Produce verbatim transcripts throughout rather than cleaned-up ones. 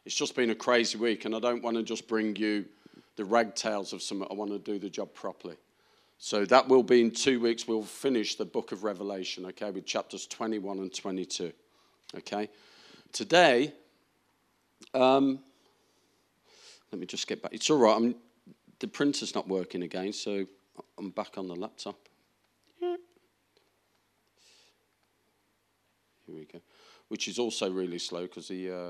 It's just been a crazy week, and I don't want to just bring you the ragtails of something. I want to do the job properly. So that will be in two weeks. We'll finish the book of Revelation, okay, with chapters twenty-one and twenty-two, okay? Today, um, let me just get back. It's all right. I'm, the printer's not working again, so I'm back on the laptop. Here we go. Which is also really slow because the uh,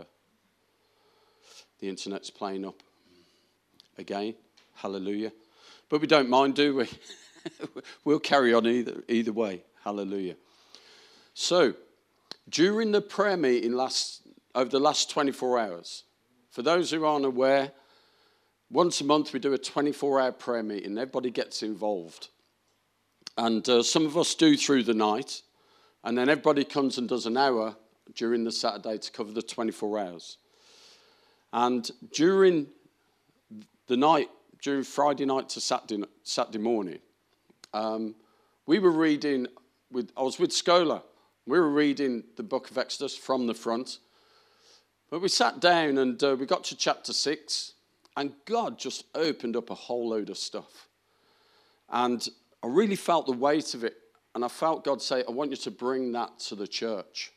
the internet's playing up again. Hallelujah. But we don't mind, do we? We'll carry on either either way. Hallelujah. So, during the prayer meeting last over the last twenty-four hours, for those who aren't aware, once a month we do a twenty-four hour prayer meeting. Everybody gets involved. And uh, some of us do through the night, and then everybody comes and does an hour during the Saturday to cover the twenty-four hours. And during the night, during Friday night to Saturday, Saturday morning, um, we were reading, with I was with Scola. We were reading the book of Exodus from the front. But we sat down and uh, we got to chapter six, and God just opened up a whole load of stuff. And I really felt the weight of it, and I felt God say, I want you to bring that to the church.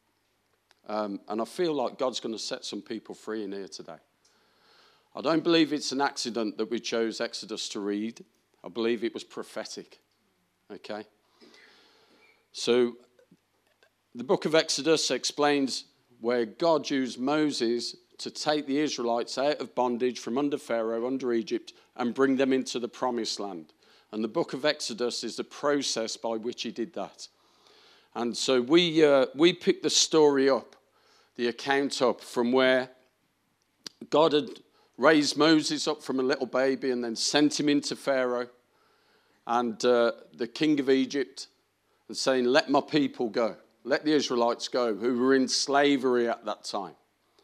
Um, and I feel like God's going to set some people free in here today. I don't believe it's an accident that we chose Exodus to read. I believe it was prophetic. Okay? So, the book of Exodus explains where God used Moses to take the Israelites out of bondage from under Pharaoh, under Egypt, and bring them into the promised land. And the book of Exodus is the process by which he did that. And so we uh, we picked the story up, the account up, from where God had raised Moses up from a little baby and then sent him into Pharaoh and uh, the king of Egypt, and saying, let my people go. Let the Israelites go, who were in slavery at that time.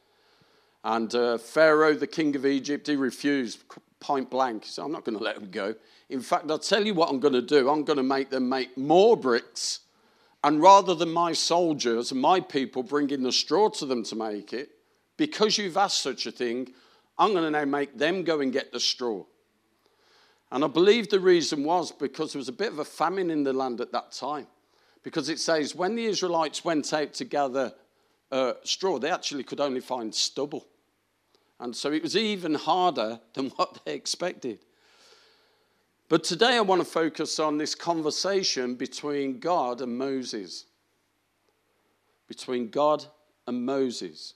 And uh, Pharaoh, the king of Egypt, he refused point blank. He said, I'm not going to let them go. In fact, I'll tell you what I'm going to do. I'm going to make them make more bricks. And rather than my soldiers and my people bringing the straw to them to make it, because you've asked such a thing, I'm going to now make them go and get the straw. And I believe the reason was because there was a bit of a famine in the land at that time. Because it says when the Israelites went out to gather uh, straw, they actually could only find stubble. And so it was even harder than what they expected. But today I want to focus on this conversation between God and Moses. Between God and Moses.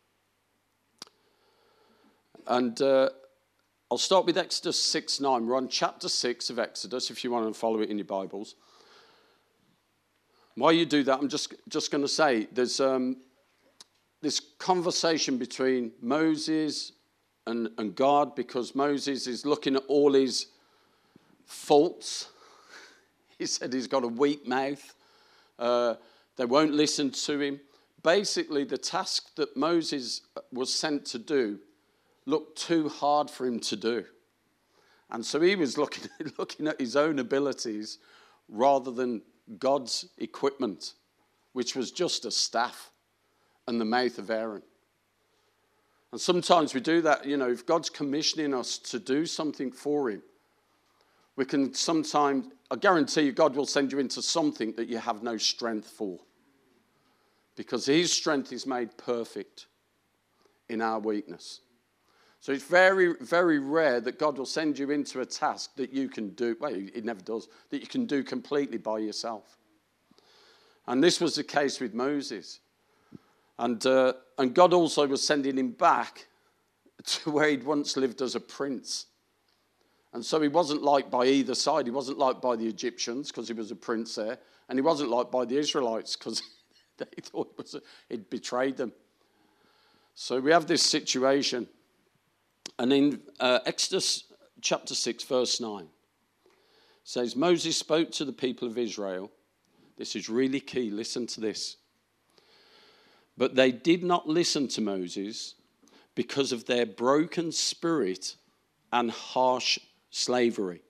And uh, I'll start with Exodus six nine. We're on chapter six of Exodus, if you want to follow it in your Bibles. While you do that, I'm just, just going to say there's um, this conversation between Moses and, and God, because Moses is looking at all his faults. He said he's got a weak mouth. Uh, they won't listen to him. Basically, the task that Moses was sent to do looked too hard for him to do. And so he was looking, looking at his own abilities rather than God's equipment, which was just a staff and the mouth of Aaron. And sometimes we do that, you know, if God's commissioning us to do something for him, we can sometimes, I guarantee you, God will send you into something that you have no strength for. Because his strength is made perfect in our weakness. So it's very, very rare that God will send you into a task that you can do, well, it never does, that you can do completely by yourself. And this was the case with Moses. And, uh, and God also was sending him back to where he'd once lived as a prince. And so he wasn't liked by either side. He wasn't liked by the Egyptians because he was a prince there. And he wasn't liked by the Israelites because they thought it was a, he'd betrayed them. So we have this situation. And in uh, Exodus chapter six, verse nine, it says, Moses spoke to the people of Israel. This is really key. Listen to this. But they did not listen to Moses because of their broken spirit and harsh slavery.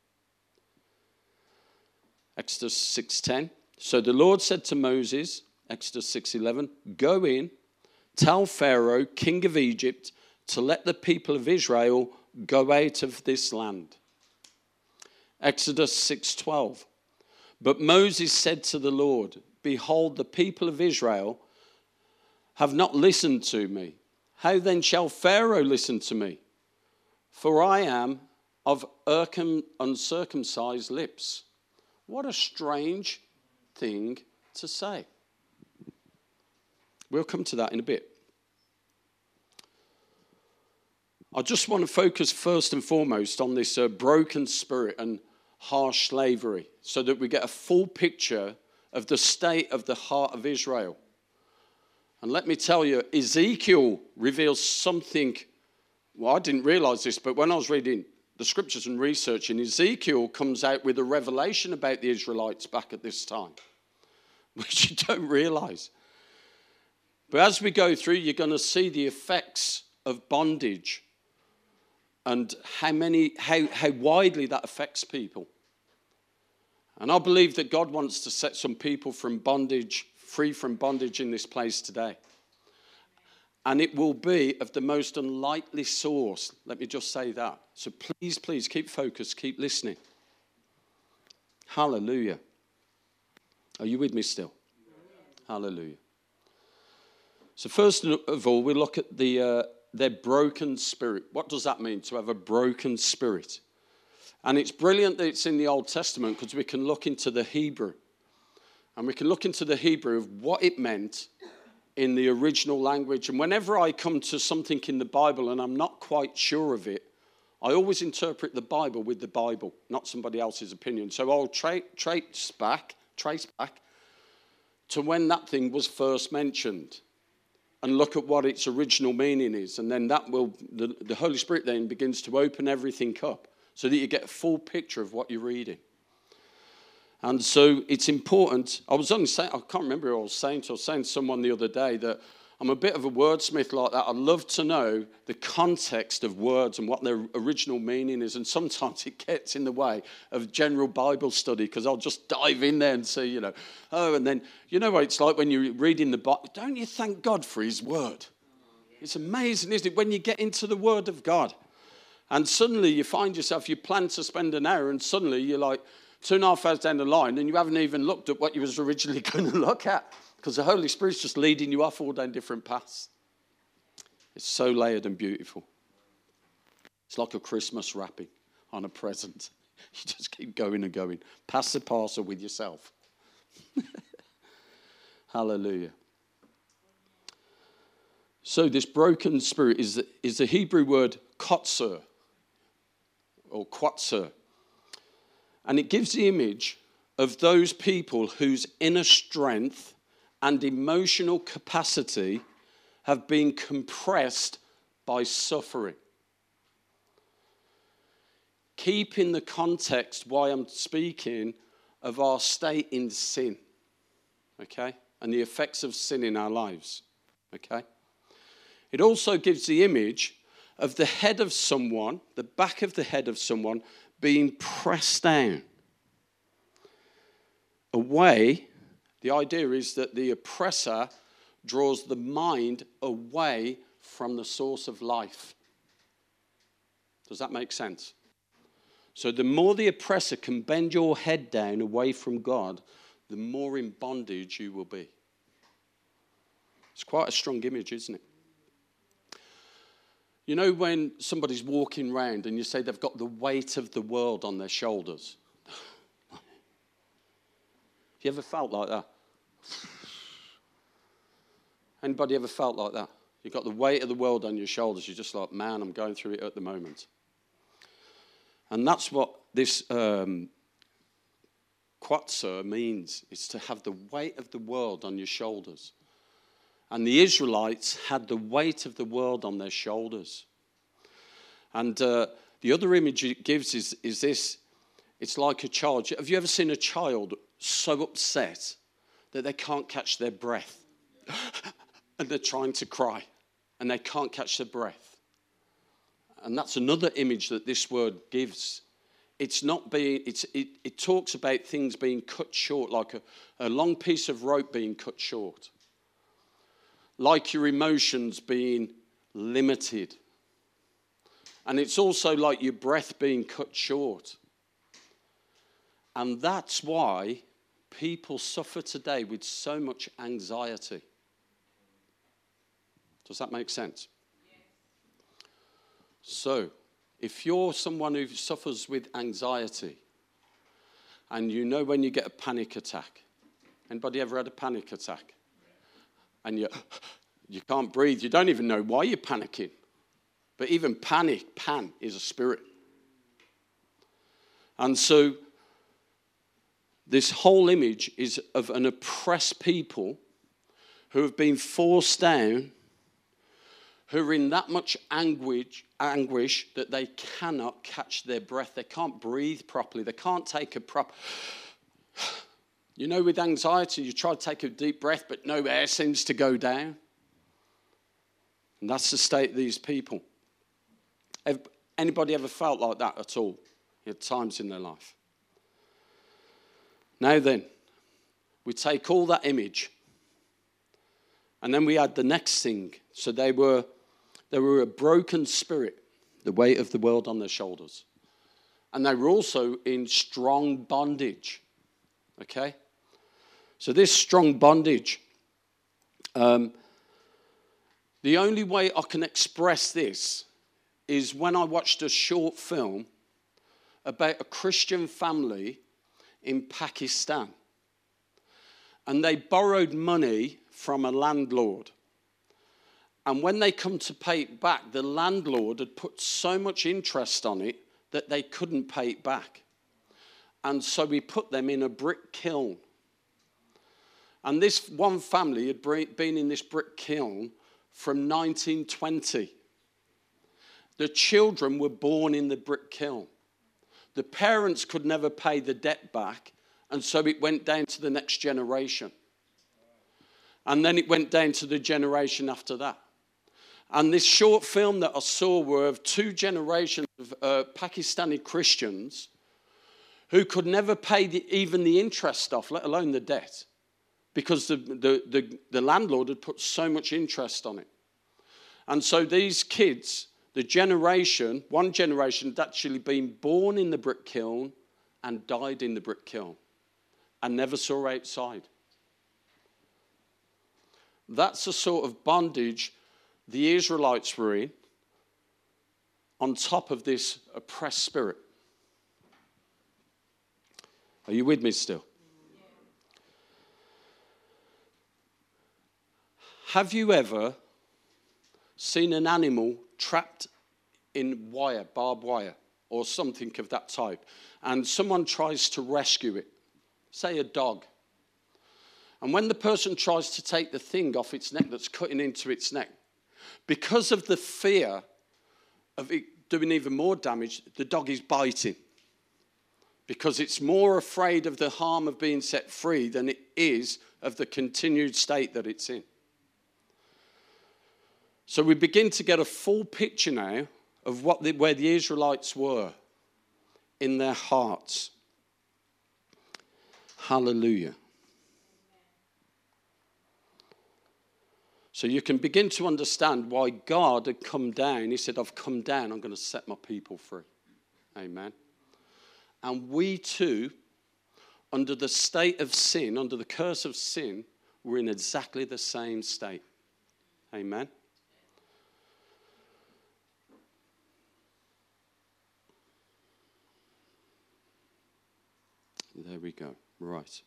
Exodus six ten. So the Lord said to Moses, Exodus six eleven, go in, Tell Pharaoh, king of Egypt, to let the people of Israel go out of this land. Exodus six twelve. But Moses said to the Lord, behold, the people of Israel have not listened to me. How then shall Pharaoh listen to me? For I am of uncircumcised lips. What a strange thing to say. We'll come to that in a bit. I just want to focus first and foremost on this uh, broken spirit and harsh slavery so that we get a full picture of the state of the heart of Israel. And let me tell you, Ezekiel reveals something. Well, I didn't realize this, but when I was reading the scriptures and researching, Ezekiel comes out with a revelation about the Israelites back at this time, which you don't realize. But as we go through, you're going to see the effects of bondage and how many, how, how widely that affects people. And I believe that God wants to set some people from bondage, free from bondage in this place today. And it will be of the most unlikely source. Let me just say that. So please, please keep focused, keep listening. Hallelujah. Are you with me still? Hallelujah. So first of all, we look at the uh, their broken spirit. What does that mean, to have a broken spirit? And it's brilliant that it's in the Old Testament because we can look into the Hebrew. And we can look into the Hebrew of what it meant in the original language. And whenever I come to something in the Bible and I'm not quite sure of it, I always interpret the Bible with the Bible, not somebody else's opinion. So I'll tra- trace back, trace back to when that thing was first mentioned and look at what its original meaning is. And then that will, the, the Holy Spirit then begins to open everything up so that you get a full picture of what you're reading. And so it's important. I was only saying, I can't remember who I was saying to, I was saying to someone the other day that I'm a bit of a wordsmith like that. I love to know the context of words and what their original meaning is. And sometimes it gets in the way of general Bible study because I'll just dive in there and say, you know, oh, and then, you know what it's like when you're reading the Bible. Don't you thank God for his word? It's amazing, isn't it, when you get into the word of God. And suddenly you find yourself, you plan to spend an hour and suddenly you're like two and a half hours down the line and you haven't even looked at what you was originally going to look at. Because the Holy Spirit's just leading you off all down different paths. It's so layered and beautiful. It's like a Christmas wrapping on a present. You just keep going and going. Pass the parcel with yourself. Hallelujah. So this broken spirit is the, is the Hebrew word kotzer or quatzer. And it gives the image of those people whose inner strength and emotional capacity have been compressed by suffering. Keep in the context why I'm speaking of our state in sin, okay, and the effects of sin in our lives, okay. It also gives the image of the head of someone, the back of the head of someone being pressed down away. The idea is that the oppressor draws the mind away from the source of life. Does that make sense? So the more the oppressor can bend your head down away from God, the more in bondage you will be. It's quite a strong image, isn't it? You know when somebody's walking around and you say they've got the weight of the world on their shoulders? Have you ever felt like that? Anybody ever felt like that? You've got the weight of the world on your shoulders. You're just like, man, I'm going through it at the moment. And that's what this um, quatzer means. It's to have the weight of the world on your shoulders. And the Israelites had the weight of the world on their shoulders. And uh, the other image it gives is, is this. It's like a child. Have you ever seen a child so upset that they can't catch their breath? And they're trying to cry. And they can't catch their breath. And that's another image that this word gives. It's not being, it's, it, it talks about things being cut short, like a, a long piece of rope being cut short. like your emotions being limited. And it's also like your breath being cut short. And that's why people suffer today with so much anxiety. Does that make sense? Yes. So, if you're someone who suffers with anxiety, and you know when you get a panic attack, anybody ever had a panic attack? And you, you can't breathe, you don't even know why you're panicking. But even panic, pan, is a spirit. And so, this whole image is of an oppressed people who have been forced down, who are in that much anguish, anguish that they cannot catch their breath. They can't breathe properly. They can't take a proper... You know, with anxiety, you try to take a deep breath, but no air seems to go down. And that's the state of these people. Have anybody ever felt like that at all at times in their life? Now then, we take all that image, and then we add the next thing. So they were, they were a broken spirit, the weight of the world on their shoulders. And they were also in strong bondage. Okay? So this strong bondage, um, the only way I can express this is when I watched a short film about a Christian family in Pakistan. And they borrowed money from a landlord. And when they come to pay it back, the landlord had put so much interest on it that they couldn't pay it back. And so we put them in a brick kiln. And this one family had been in this brick kiln from nineteen twenty. The children were born in the brick kiln. The parents could never pay the debt back, and so it went down to the next generation. And then it went down to the generation after that. And this short film that I saw were of two generations of uh, Pakistani Christians who could never pay the, even the interest off, let alone the debt, because the, the, the, the landlord had put so much interest on it. And so these kids... The generation, one generation had actually been born in the brick kiln and died in the brick kiln and never saw outside. That's the sort of bondage the Israelites were in on top of this oppressed spirit. Are you with me still? Have you ever seen an animal trapped in wire, barbed wire, or something of that type, and someone tries to rescue it, say a dog, and when the person tries to take the thing off its neck that's cutting into its neck, because of the fear of it doing even more damage, the dog is biting, because it's more afraid of the harm of being set free than it is of the continued state that it's in. So we begin to get a full picture now of what the, where the Israelites were in their hearts. Hallelujah. So you can begin to understand why God had come down. He said, I've come down, I'm going to set my people free. Amen. And we too, under the state of sin, under the curse of sin, we're in exactly the same state. Amen. There we go. Right.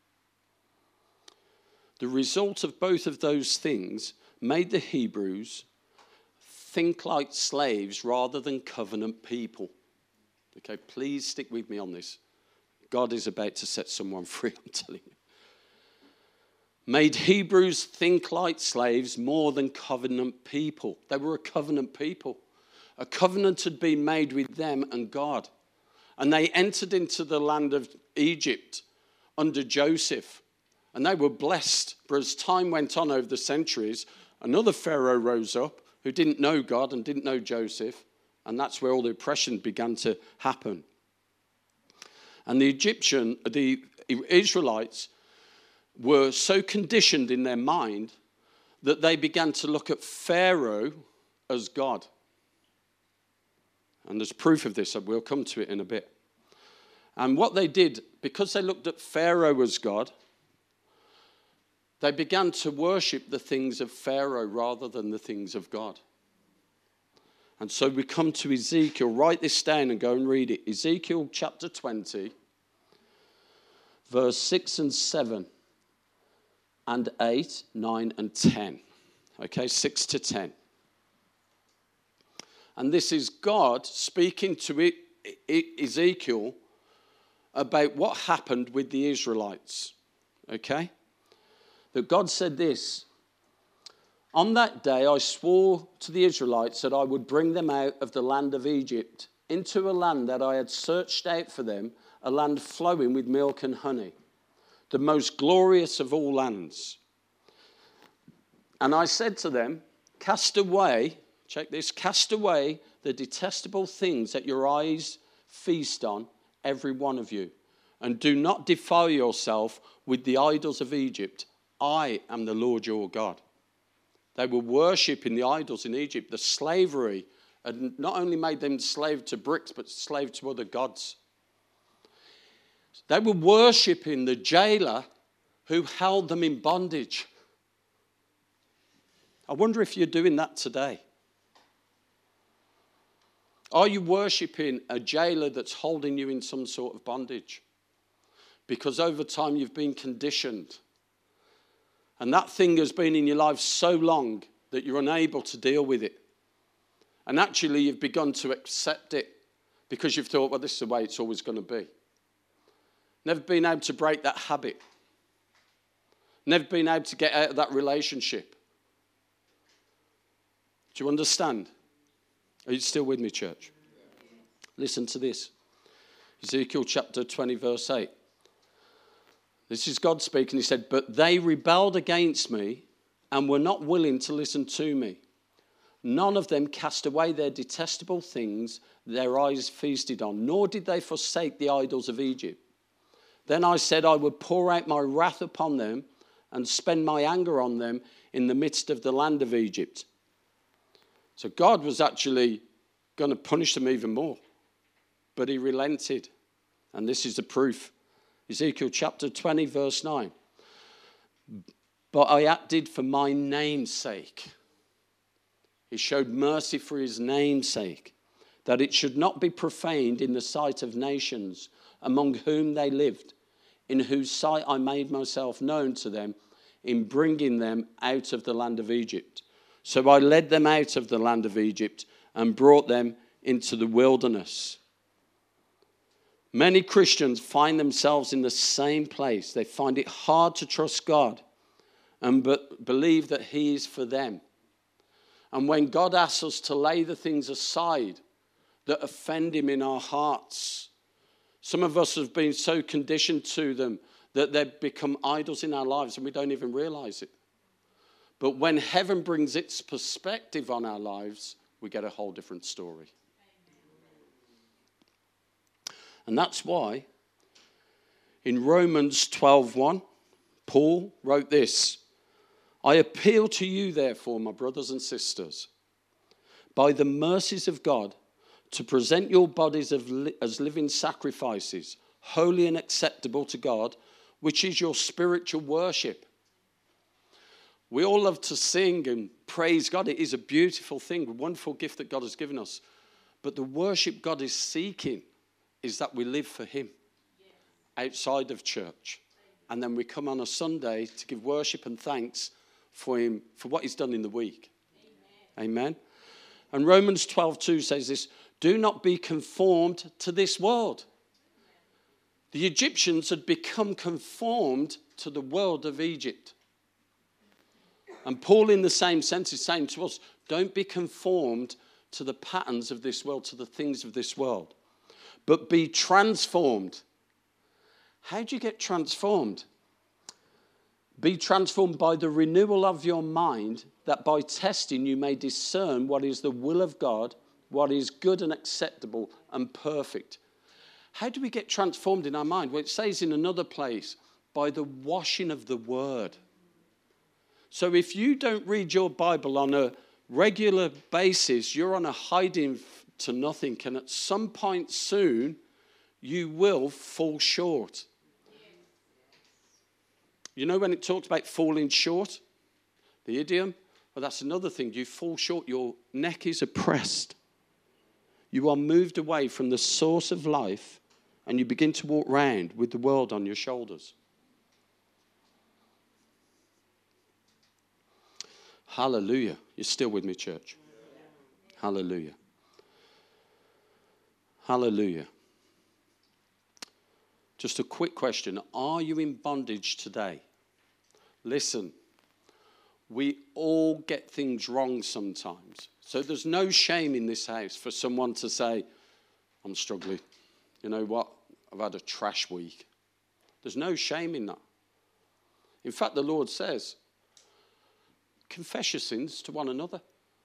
The result of both of those things made the Hebrews think like slaves rather than covenant people. Okay, please stick with me on this. God is about to set someone free, I'm telling you. Made Hebrews think like slaves more than covenant people. They were a covenant people. A covenant had been made with them and God. And they entered into the land of Egypt under Joseph. And they were blessed. But as time went on over the centuries, another Pharaoh rose up who didn't know God and didn't know Joseph. And that's where all the oppression began to happen. And the Egyptian, the Israelites were so conditioned in their mind that they began to look at Pharaoh as God. And there's proof of this, we'll come to it in a bit. And what they did, because they looked at Pharaoh as God, they began to worship the things of Pharaoh rather than the things of God. And so we come to Ezekiel. Write this down and go and read it. Ezekiel chapter twenty, verse six and seven, and eight, nine, and ten. Okay, six to ten. And this is God speaking to Ezekiel about what happened with the Israelites. Okay? That God said this: on that day I swore to the Israelites that I would bring them out of the land of Egypt into a land that I had searched out for them, a land flowing with milk and honey, the most glorious of all lands. And I said to them, cast away, check this, cast away the detestable things that your eyes feast on, every one of you, and do not defile yourself with the idols of Egypt. I am the Lord your God. They were worshipping the idols in Egypt. The slavery had not only made them slave to bricks, but slave to other gods. They were worshipping the jailer who held them in bondage. I wonder if you're doing that today. Are you worshipping a jailer that's holding you in some sort of bondage? Because over time you've been conditioned. And that thing has been in your life so long that you're unable to deal with it. And actually you've begun to accept it because you've thought, well, this is the way it's always going to be. Never been able to break that habit. Never been able to get out of that relationship. Do you understand? Are you still with me, church? Listen to this. Ezekiel chapter twenty, verse eight. This is God speaking. He said, but they rebelled against me and were not willing to listen to me. None of them cast away their detestable things their eyes feasted on, nor did they forsake the idols of Egypt. Then I said I would pour out my wrath upon them and spend my anger on them in the midst of the land of Egypt. So God was actually going to punish them even more. But he relented. And this is the proof. Ezekiel chapter twenty, verse nine. But I acted for my name's sake. He showed mercy for his name's sake, that it should not be profaned in the sight of nations among whom they lived, in whose sight I made myself known to them in bringing them out of the land of Egypt. So I led them out of the land of Egypt and brought them into the wilderness. Many Christians find themselves in the same place. They find it hard to trust God and but believe that he is for them. And when God asks us to lay the things aside that offend him in our hearts, some of us have been so conditioned to them that they've become idols in our lives and we don't even realize it. But when heaven brings its perspective on our lives, we get a whole different story. And that's why in Romans twelve one, Paul wrote this: I appeal to you, therefore, my brothers and sisters, by the mercies of God, to present your bodies as living sacrifices, holy and acceptable to God, which is your spiritual worship. We all love to sing and praise God. It is a beautiful thing, a wonderful gift that God has given us. But the worship God is seeking is that we live for him outside of church. And then we come on a Sunday to give worship and thanks for him, for what he's done in the week. Amen. Amen. And Romans twelve two says this: do not be conformed to this world. The Egyptians had become conformed to the world of Egypt. And Paul, in the same sense, is saying to us, don't be conformed to the patterns of this world, to the things of this world, but be transformed. How do you get transformed? Be transformed by the renewal of your mind, that by testing you may discern what is the will of God, what is good and acceptable and perfect. How do we get transformed in our mind? Well, it says in another place, by the washing of the word. So if you don't read your Bible on a regular basis, you're on a hiding to nothing. And at some point soon, you will fall short. You know when it talks about falling short, the idiom? Well, that's another thing. You fall short. Your neck is oppressed. You are moved away from the source of life, and you begin to walk round with the world on your shoulders. Hallelujah. You're still with me, church? Hallelujah. Hallelujah. Just a quick question. Are you in bondage today? Listen, we all get things wrong sometimes. So there's no shame in this house for someone to say, I'm struggling. You know what? I've had a trash week. There's no shame in that. In fact, the Lord says, confess your sins to one another.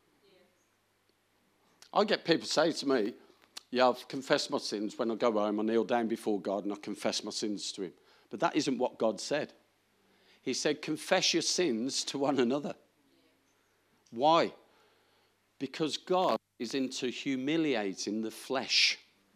Yeah. I get people say to me, yeah, I've confessed my sins. When I go home, I kneel down before God and I confess my sins to him. But that isn't what God said. He said, confess your sins to one another. Why? Because God is into humiliating the flesh.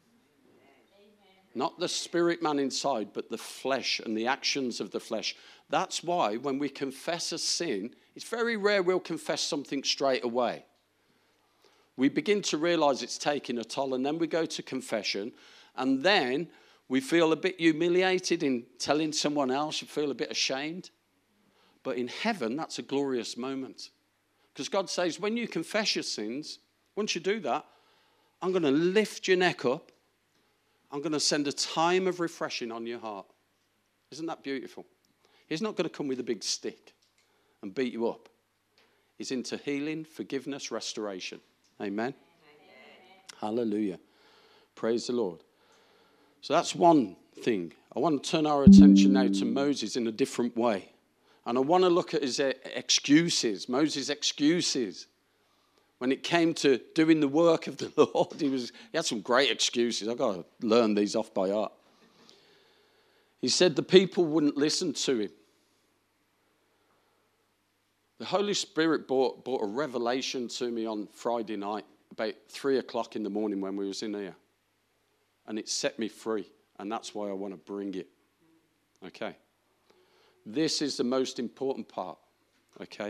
Not the spirit man inside, but the flesh and the actions of the flesh. That's why when we confess a sin, it's very rare we'll confess something straight away. We begin to realize it's taking a toll, and then we go to confession, and then we feel a bit humiliated in telling someone else. You feel a bit ashamed. But in heaven, that's a glorious moment. Because God says, when you confess your sins, once you do that, I'm going to lift your neck up. I'm going to send a time of refreshing on your heart. Isn't that beautiful? He's not going to come with a big stick and beat you up. He's into healing, forgiveness, restoration. Amen? Amen. Hallelujah. Praise the Lord. So that's one thing. I want to turn our attention now to Moses in a different way. And I want to look at his excuses, Moses' excuses. When it came to doing the work of the Lord, he, was, he had some great excuses. I've got to learn these off by heart. He said the people wouldn't listen to him. The Holy Spirit brought, brought a revelation to me on Friday night, about three o'clock in the morning when we was in here. And it set me free. And that's why I want to bring it. Okay. This is the most important part. Okay.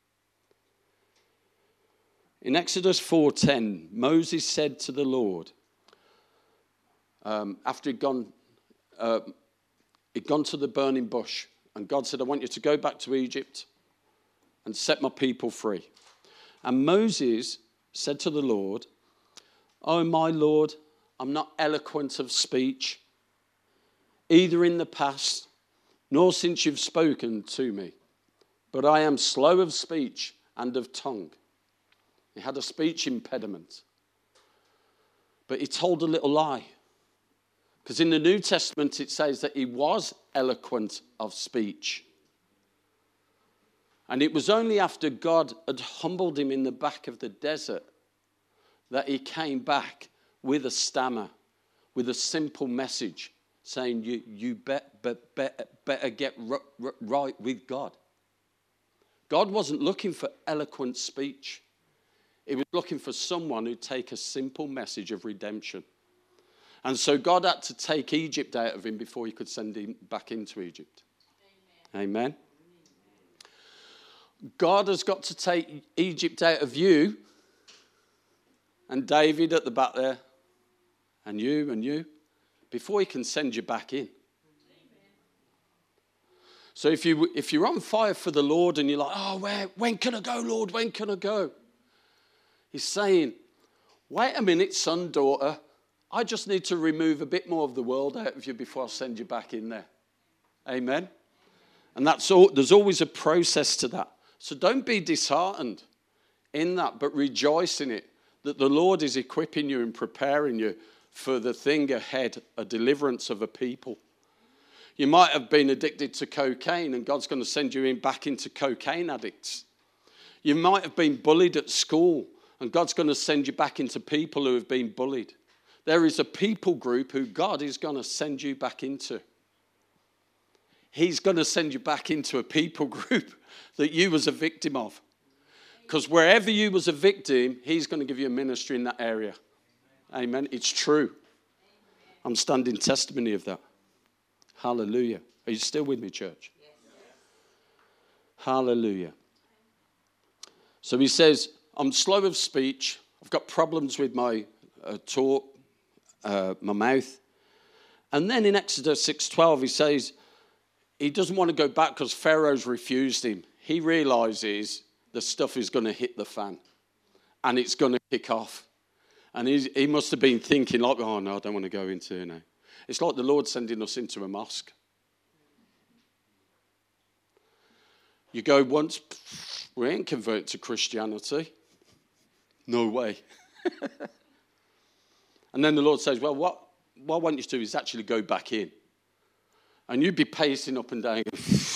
In Exodus four ten, Moses said to the Lord, um, after he'd gone, uh, he'd gone to the burning bush, and God said, I want you to go back to Egypt and set my people free. And Moses said to the Lord, oh, my Lord, I'm not eloquent of speech, either in the past, nor since you've spoken to me, but I am slow of speech and of tongue. He had a speech impediment. But he told a little lie. Because in the New Testament it says that he was eloquent of speech. And it was only after God had humbled him in the back of the desert that he came back with a stammer, with a simple message saying, you, you bet, bet, bet, better get r- r- right with God. God wasn't looking for eloquent speech. He was looking for someone who'd take a simple message of redemption. And so God had to take Egypt out of him before he could send him back into Egypt. Amen. Amen. God has got to take Egypt out of you, and David at the back there, and you and you, before he can send you back in. So if, you, if you're on fire for the Lord and you're like, oh, where, when can I go, Lord? When can I go? He's saying, wait a minute, son, daughter. I just need to remove a bit more of the world out of you before I send you back in there. Amen? And that's all. There's always a process to that. So don't be disheartened in that, but rejoice in it, that the Lord is equipping you and preparing you for the thing ahead, a deliverance of a people. You might have been addicted to cocaine, and God's going to send you in back into cocaine addicts. You might have been bullied at school, and God's going to send you back into people who have been bullied. There is a people group who God is going to send you back into. he's going to send you back into a people group that you was a victim of. Because wherever you was a victim, he's going to give you a ministry in that area. Amen. It's true. I'm standing testimony of that. Hallelujah. Are you still with me, church? Yes. Hallelujah. So he says, I'm slow of speech. I've got problems with my uh, talk, uh, my mouth. And then in Exodus six twelve, he says he doesn't want to go back because Pharaoh's refused him. He realizes the stuff is going to hit the fan and it's going to kick off. And he's, he must have been thinking like, oh, no, I don't want to go into here now. It's like the Lord sending us into a mosque. You go once, we ain't converted to Christianity. No way. And then the Lord says, well, what, what I want you to do is actually go back in. And you'd be pacing up and down.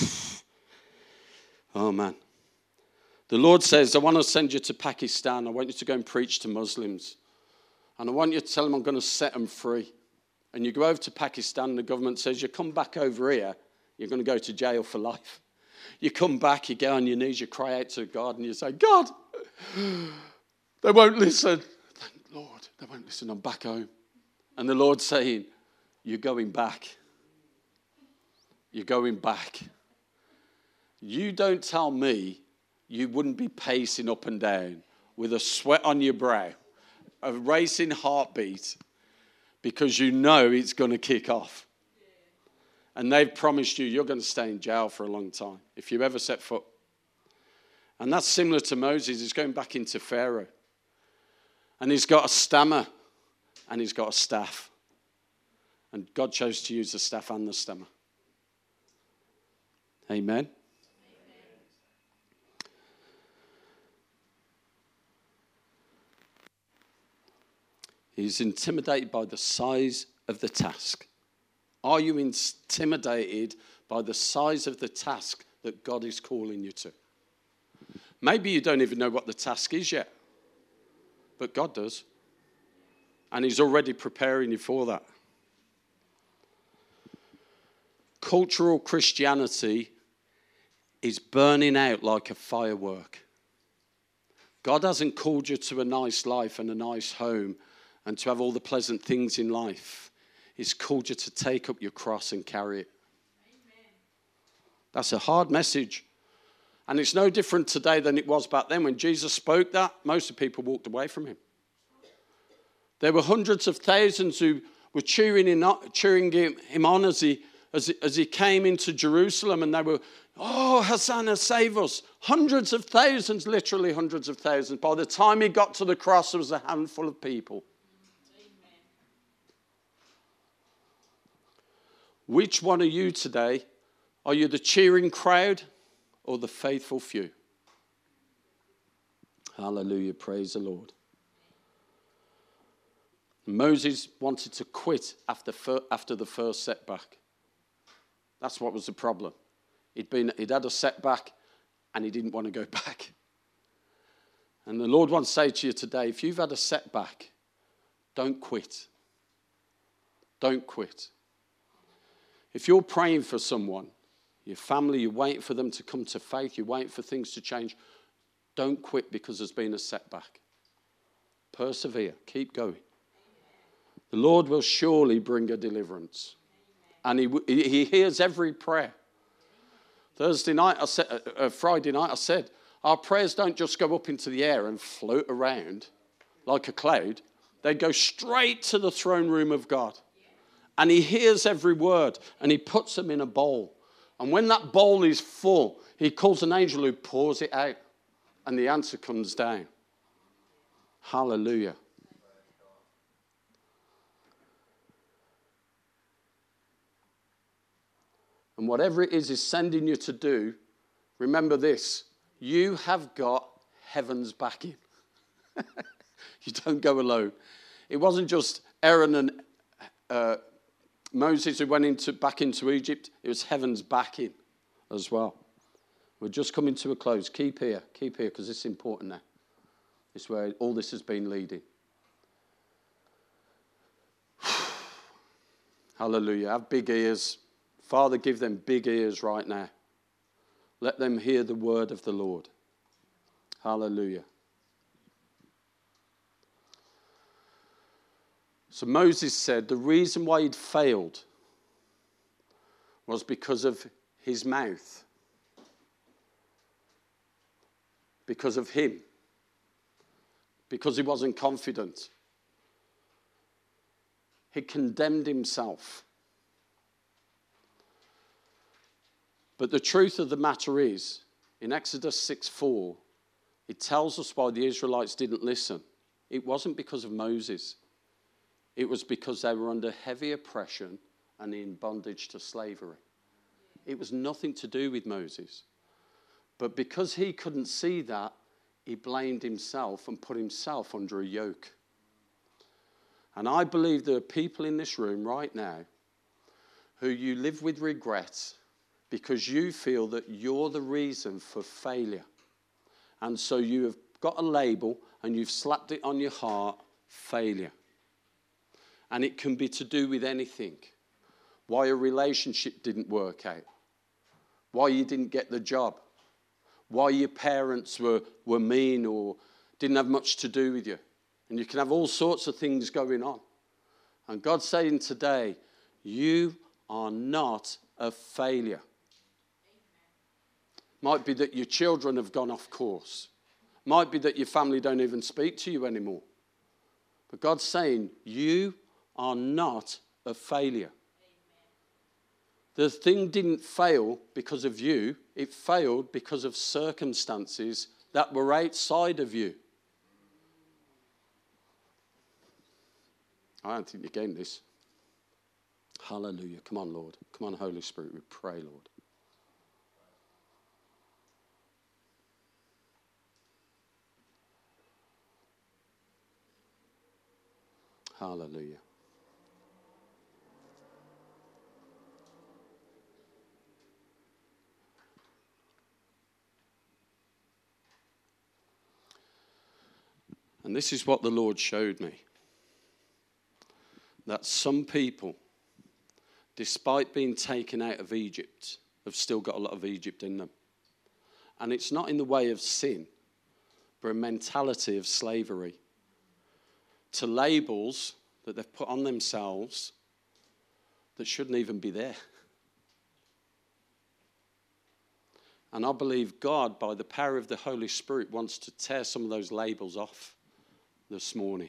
Oh, man. The Lord says, I want to send you to Pakistan. I want you to go and preach to Muslims. And I want you to tell them I'm going to set them free. And you go over to Pakistan, the government says, you come back over here, you're going to go to jail for life. You come back, you get on your knees, you cry out to God, and you say, God, they won't listen. Thank Lord, they won't listen, I'm back home. And the Lord's saying, you're going back. You're going back. You don't tell me you wouldn't be pacing up and down with a sweat on your brow, a racing heartbeat, because you know it's going to kick off. And they've promised you you're going to stay in jail for a long time if you ever set foot. And that's similar to Moses. He's going back into Pharaoh. And he's got a stammer and he's got a staff. And God chose to use the staff and the stammer. Amen. He's intimidated by the size of the task. Are you intimidated by the size of the task that God is calling you to? Maybe you don't even know what the task is yet, but God does. And he's already preparing you for that. Cultural Christianity is burning out like a firework. God hasn't called you to a nice life and a nice home and to have all the pleasant things in life. He's called you to take up your cross and carry it. Amen. That's a hard message. And it's no different today than it was back then. When Jesus spoke that, most of the people walked away from him. There were hundreds of thousands who were cheering him, cheering him on as he, as, he, as he came into Jerusalem, and they were, oh, Hosanna, save us. Hundreds of thousands, literally hundreds of thousands. By the time he got to the cross, there was a handful of people. Which one are you today? Are you the cheering crowd or the faithful few? Hallelujah, praise the Lord. Moses wanted to quit after, after the first setback. That's what was the problem. He'd, been, he'd had a setback and he didn't want to go back. And the Lord wants to say to you today, if you've had a setback, don't quit. Don't quit. If you're praying for someone, your family, you're waiting for them to come to faith, you're waiting for things to change, don't quit because there's been a setback. Persevere. Keep going. The Lord will surely bring a deliverance. And he, he hears every prayer. Thursday night, I said, uh, Friday night, I said, our prayers don't just go up into the air and float around like a cloud. They go straight to the throne room of God. And he hears every word, and he puts them in a bowl. And when that bowl is full, he calls an angel who pours it out, and the answer comes down. Hallelujah. And whatever it is he's sending you to do, remember this, you have got heaven's backing. You don't go alone. It wasn't just Aaron and uh, Moses who went into, back into Egypt. It was heaven's backing as well. We're just coming to a close. Keep here. Keep here because it's important now. It's where all this has been leading. Hallelujah. Have big ears Father, give them big ears right now. Let them hear the word of the Lord. Hallelujah. So Moses said the reason why he'd failed was because of his mouth. Because of him. Because he wasn't confident. He condemned himself. But the truth of the matter is, in Exodus six four, it tells us why the Israelites didn't listen. It wasn't because of Moses. It was because they were under heavy oppression and in bondage to slavery. It was nothing to do with Moses. But because he couldn't see that, he blamed himself and put himself under a yoke. And I believe there are people in this room right now who you live with regrets because you feel that you're the reason for failure. And so you have got a label and you've slapped it on your heart, failure. And it can be to do with anything. Why a relationship didn't work out. Why you didn't get the job. Why your parents were, were mean or didn't have much to do with you. And you can have all sorts of things going on. And God's saying today, you are not a failure. Might be that your children have gone off course. Might be that your family don't even speak to you anymore. But God's saying, you are not a failure. The thing didn't fail because of you. It failed because of circumstances that were outside of you. I don't think you're getting this. Hallelujah. Come on, Lord. Come on, Holy Spirit. We pray, Lord. Hallelujah. And this is what the Lord showed me. That some people, despite being taken out of Egypt, have still got a lot of Egypt in them. And it's not in the way of sin, but a mentality of slavery. To labels that they've put on themselves that shouldn't even be there. And I believe God, by the power of the Holy Spirit, wants to tear some of those labels off this morning.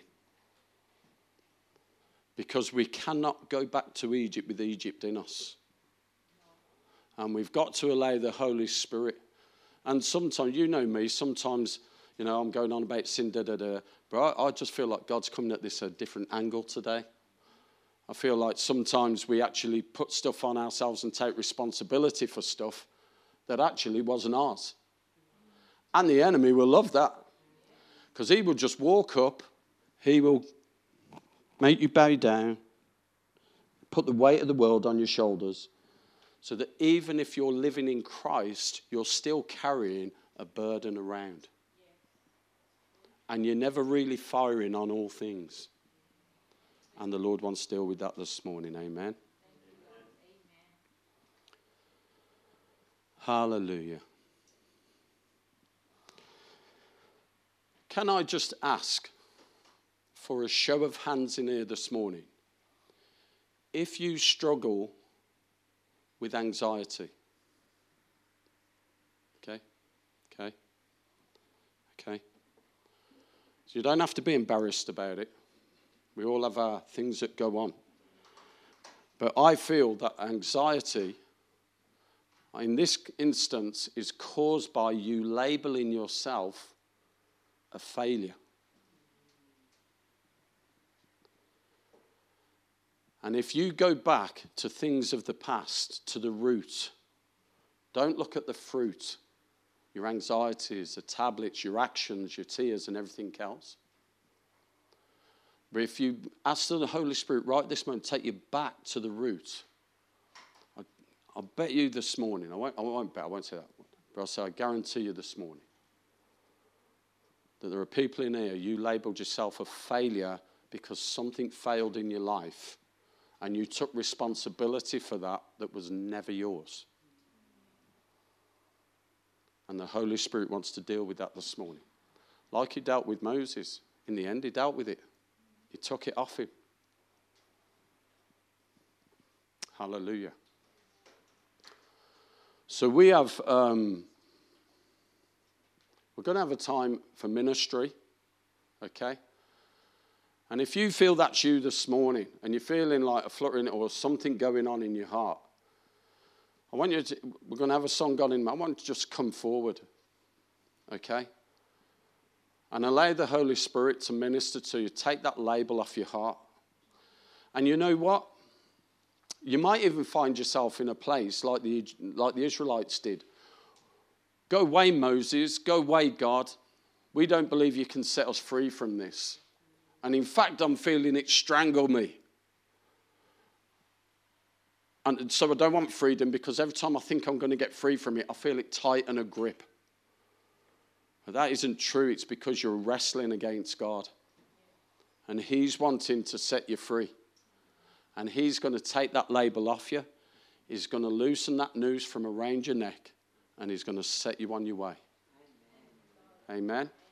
Because we cannot go back to Egypt with Egypt in us. And we've got to allow the Holy Spirit. And sometimes, you know me, sometimes, you know, I'm going on about sin, da, da, da. But I, I just feel like God's coming at this a different angle today. I feel like sometimes we actually put stuff on ourselves and take responsibility for stuff that actually wasn't ours. And the enemy will love that. Because he will just walk up, he will make you bow down, put the weight of the world on your shoulders, so that even if you're living in Christ, you're still carrying a burden around. And you're never really firing on all things. And the Lord wants to deal with that this morning. Amen. Amen. Hallelujah. Can I just ask for a show of hands in here this morning? If you struggle with anxiety. Okay? Okay? Okay? So you don't have to be embarrassed about it. We all have our things that go on. But I feel that anxiety, in this instance, is caused by you labeling yourself a failure. And if you go back to things of the past, to the root, don't look at the fruit, your anxieties, the tablets, your actions, your tears, and everything else. But if you ask the Holy Spirit right this moment, take you back to the root. I, I'll bet you this morning, I won't, I won't bet, I won't say that one, but I'll say I guarantee you this morning that there are people in here, you labelled yourself a failure because something failed in your life. And you took responsibility for that that was never yours. And the Holy Spirit wants to deal with that this morning. Like he dealt with Moses. In the end, he dealt with it. He took it off him. Hallelujah. So we have, um, we're going to have a time for ministry, okay? And if you feel that's you this morning, and you're feeling like a fluttering or something going on in your heart, I want you to, we're going to have a song gone in, I want you to just come forward, okay? And allow the Holy Spirit to minister to you. Take that label off your heart. And you know what? You might even find yourself in a place like the, like the Israelites did. Go away, Moses. Go away, God. We don't believe you can set us free from this. And in fact, I'm feeling it strangle me. And so I don't want freedom because every time I think I'm going to get free from it, I feel it tighten a grip. But that isn't true. It's because you're wrestling against God. And he's wanting to set you free. And he's going to take that label off you. He's going to loosen that noose from around your neck. And he's going to set you on your way. Amen. Amen.